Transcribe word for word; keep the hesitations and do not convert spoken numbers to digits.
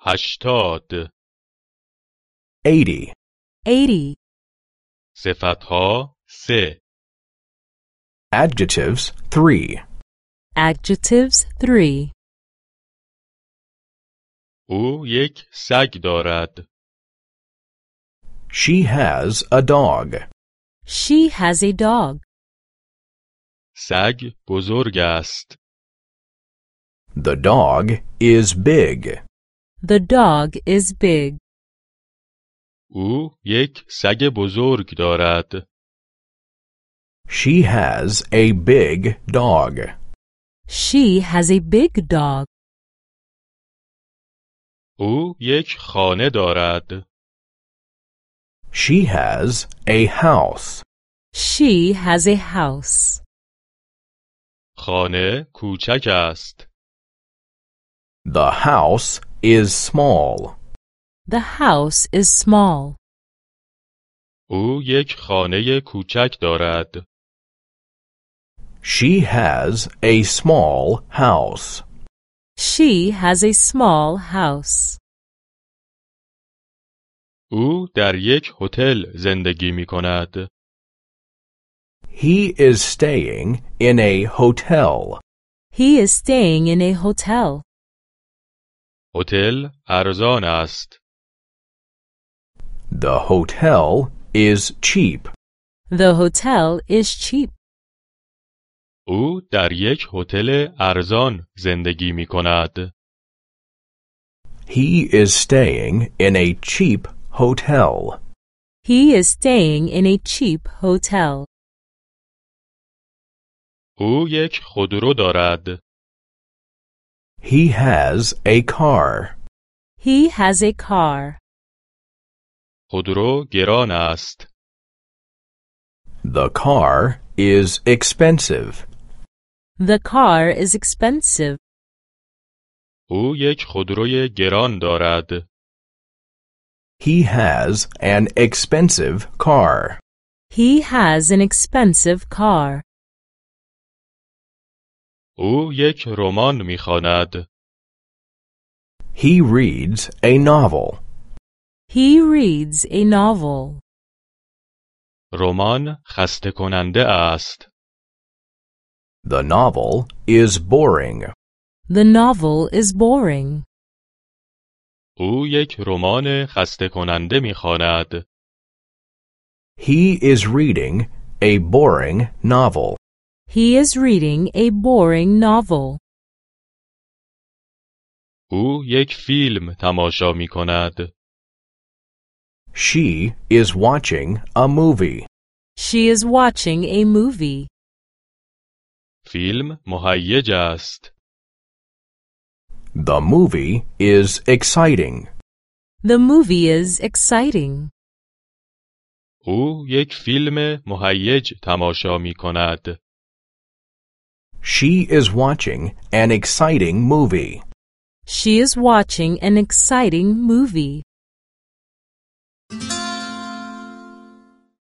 هشتاد. eighty. eighty. صفتها سه. Adjectives three. Adjectives three. او یک سگ دارد. She has a dog. She has a dog. سگ بزرگ است. The dog is big. The dog is big. او یک سگ بزرگ دارد. She has a big dog. She has a big dog. او یک خانه دارد. She has a house. She has a house. خانه کوچک است. The house is small. The house is small. او یک خانه کوچک دارد. She has a small house. She has a small house. او در یک هتل زندگی می کند. He is staying in a hotel. He is staying in a hotel. هتل ارزان است. The hotel is cheap. The hotel is cheap. او در یک هتل ارزان زندگی می کند. He is staying in a cheap hotel. He is staying in a cheap hotel. او یک خودرو دارد. He has a car. He has a car. خودرو گران است. The car is expensive. The car is expensive. او یک خودروی گران دارد. He has an expensive car. He has an expensive car. او یک رمان می‌خواند. He reads a novel. He reads a novel. رمان خسته کننده است. The novel is boring. The novel is boring. او یک رمان خسته کننده می‌خواند. He is reading a boring novel. He is reading a boring novel. او یک فیلم تماشا می‌کند. She is watching a movie. She is watching a movie. فیلم مهیج است. The movie is exciting. The movie is exciting. او یک فیلم مهیج تماشا می‌کند. She is watching an exciting movie. She is watching an exciting movie.